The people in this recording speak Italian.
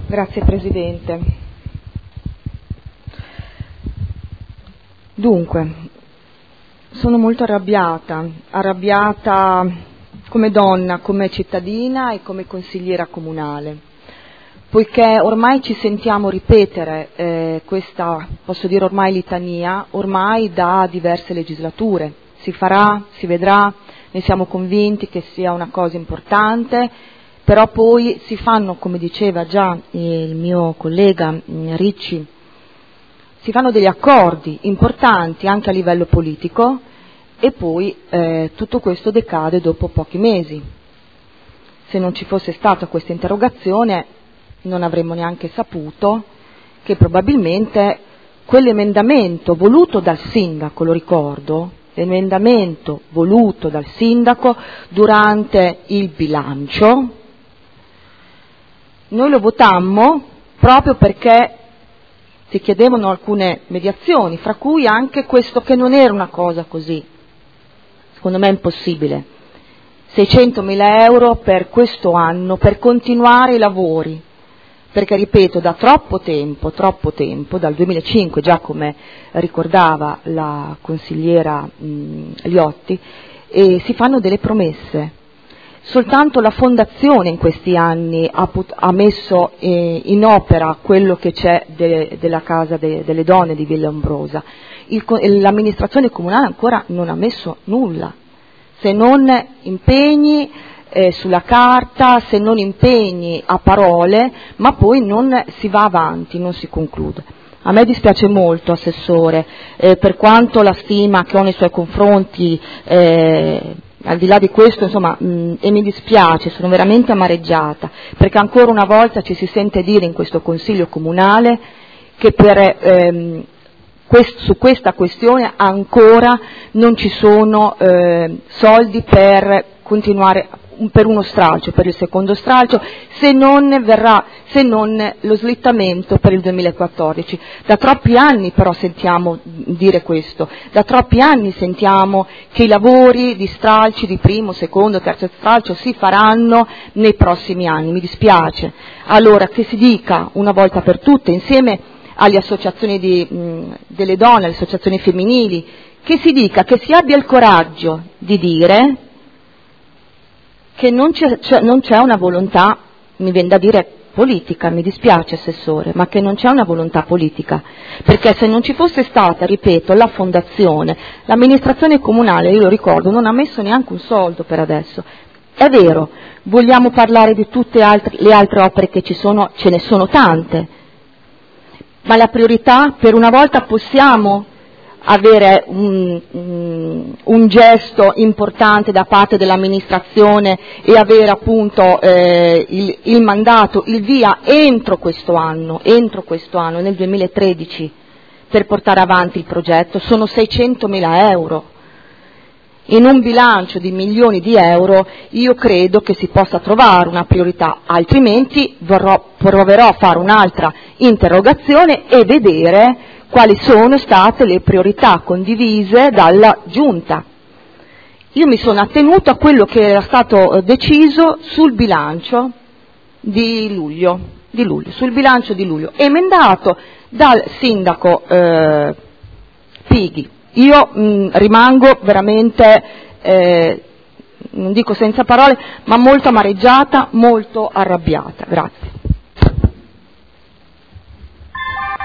Grazie Presidente. Dunque, sono molto arrabbiata come donna, come cittadina e come consigliera comunale, poiché ormai ci sentiamo ripetere questa, posso dire ormai litania, ormai da diverse legislature. Si farà, si vedrà, ne siamo convinti che sia una cosa importante, però poi si fanno, come diceva già il mio collega Ricci, si fanno degli accordi importanti anche a livello politico e poi tutto questo decade dopo pochi mesi. Se non ci fosse stata questa interrogazione non avremmo neanche saputo che probabilmente quell'emendamento voluto dal sindaco, lo ricordo, l'emendamento voluto dal sindaco durante il bilancio, noi lo votammo proprio perché si chiedevano alcune mediazioni, fra cui anche questo che non era una cosa così, secondo me è impossibile, 600.000 euro per questo anno per continuare i lavori, perché ripeto da troppo tempo, dal 2005 già come ricordava la consigliera Liotti, si fanno delle promesse. Soltanto la Fondazione in questi anni ha messo in opera quello che c'è della Casa delle Donne di Villa Ombrosa. L'amministrazione comunale ancora non ha messo nulla, se non impegni sulla carta, se non impegni a parole, ma poi non si va avanti, non si conclude. A me dispiace molto, Assessore, per quanto la stima che ho nei suoi confronti, al di là di questo, insomma, e mi dispiace, sono veramente amareggiata, perché ancora una volta ci si sente dire in questo Consiglio Comunale che su questa questione ancora non ci sono soldi per continuare, per uno stralcio, per il secondo stralcio, se non lo slittamento per il 2014. Da troppi anni però sentiamo dire questo, da troppi anni sentiamo che i lavori di stralci, di primo, secondo, terzo stralcio si faranno nei prossimi anni, mi dispiace. Allora che si dica una volta per tutte, insieme alle associazioni delle donne, alle associazioni femminili, che si dica, che si abbia il coraggio di dire che non c'è una volontà, mi viene da dire politica, mi dispiace Assessore, ma che non c'è una volontà politica, perché se non ci fosse stata, ripeto, la fondazione, l'amministrazione comunale, io lo ricordo, non ha messo neanche un soldo per adesso. È vero, vogliamo parlare di tutte le altre opere che ci sono, ce ne sono tante, ma la priorità, per una volta possiamo avere un gesto importante da parte dell'amministrazione e avere appunto il mandato, il via entro questo anno, nel 2013, per portare avanti il progetto. Sono 600.000 euro. In un bilancio di milioni di euro io credo che si possa trovare una priorità, altrimenti proverò a fare un'altra interrogazione e vedere quali sono state le priorità condivise dalla Giunta. Io mi sono attenuto a quello che era stato deciso sul bilancio di luglio, sul bilancio di luglio, emendato dal sindaco Pighi. Io rimango veramente, non dico senza parole, ma molto amareggiata, molto arrabbiata. Grazie.